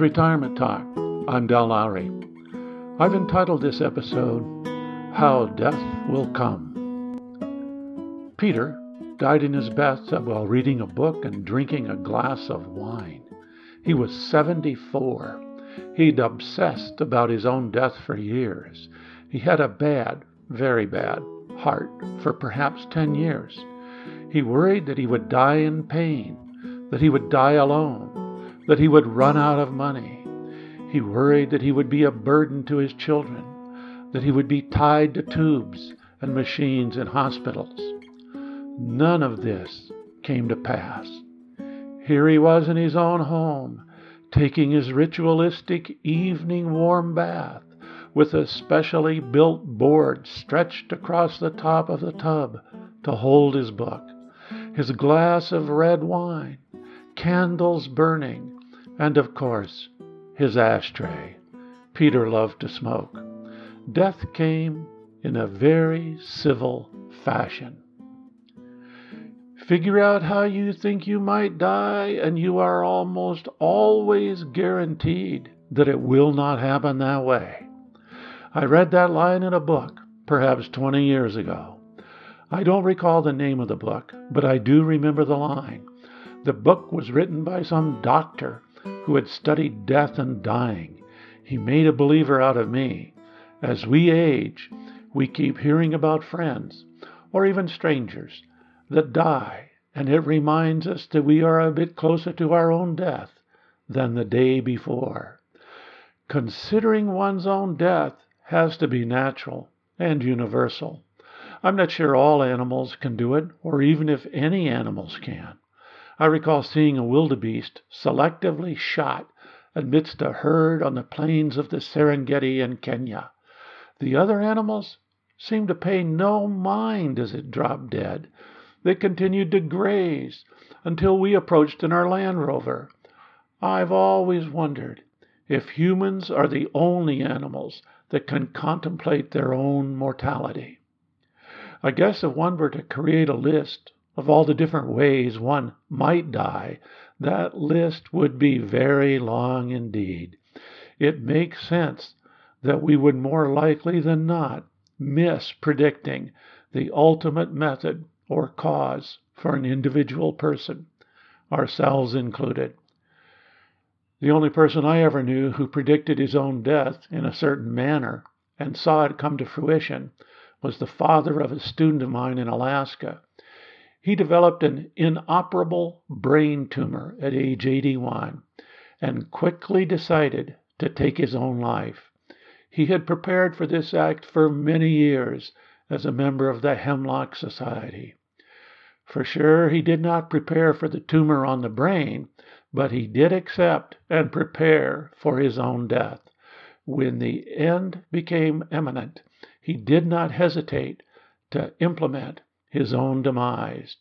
Retirement Talk. I'm Del Lowry. I've entitled this episode, How Death Will Come. Peter died in his bathtub while reading a book and drinking a glass of wine. He was 74. He'd obsessed about his own death for years. He had a bad, very bad, heart for perhaps 10 years. He worried that he would die in pain, that he would die alone, that he would run out of money. He worried that he would be a burden to his children, that he would be tied to tubes and machines in hospitals. None of this came to pass. Here he was in his own home, taking his ritualistic evening warm bath with a specially built board stretched across the top of the tub to hold his book, his glass of red wine, candles burning, and of course, his ashtray. Peter loved to smoke. Death came in a very civil fashion. Figure out how you think you might die, and you are almost always guaranteed that it will not happen that way. I read that line in a book, perhaps 20 years ago. I don't recall the name of the book, but I do remember the line. The book was written by some doctor who had studied death and dying. He made a believer out of me. As we age, we keep hearing about friends, or even strangers, that die, and it reminds us that we are a bit closer to our own death than the day before. Considering one's own death has to be natural and universal. I'm not sure all animals can do it, or even if any animals can. I recall seeing a wildebeest selectively shot amidst a herd on the plains of the Serengeti in Kenya. The other animals seemed to pay no mind as it dropped dead. They continued to graze until we approached in our Land Rover. I've always wondered if humans are the only animals that can contemplate their own mortality. I guess if one were to create a list of all the different ways one might die, that list would be very long indeed. It makes sense that we would more likely than not miss predicting the ultimate method or cause for an individual person, ourselves included. The only person I ever knew who predicted his own death in a certain manner and saw it come to fruition was the father of a student of mine in Alaska. He developed an inoperable brain tumor at age 81 and quickly decided to take his own life. He had prepared for this act for many years as a member of the Hemlock Society. For sure, he did not prepare for the tumor on the brain, but he did accept and prepare for his own death. When the end became imminent, he did not hesitate to implement his own demise.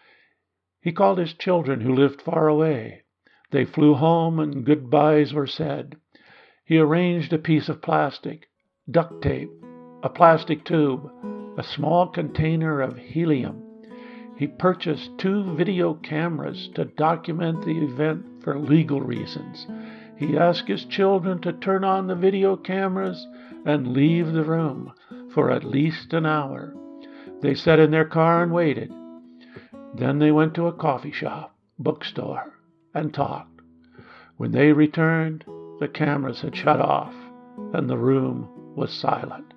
He called his children who lived far away. They flew home and goodbyes were said. He arranged a piece of plastic, duct tape, a plastic tube, a small container of helium. He purchased 2 video cameras to document the event for legal reasons. He asked his children to turn on the video cameras and leave the room for at least an hour. They sat in their car and waited. Then they went to a coffee shop, bookstore, and talked. When they returned, the cameras had shut off and the room was silent.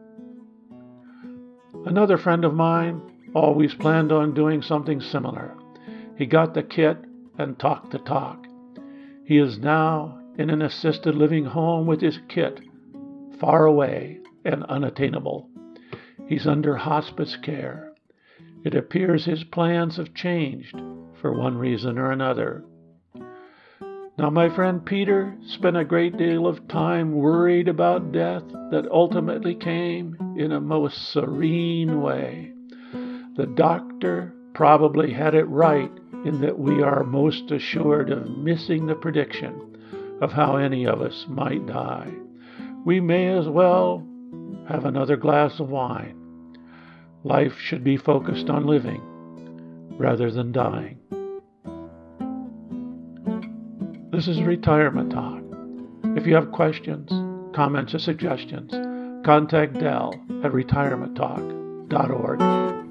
Another friend of mine always planned on doing something similar. He got the kit and talked the talk. He is now in an assisted living home with his kit, far away and unattainable. He's under hospice care. It appears his plans have changed for one reason or another. Now, my friend Peter spent a great deal of time worried about death that ultimately came in a most serene way. The doctor probably had it right in that we are most assured of missing the prediction of how any of us might die. We may as well have another glass of wine. Life should be focused on living rather than dying. This is Retirement Talk. If you have questions, comments, or suggestions, contact Del at retirementtalk.org.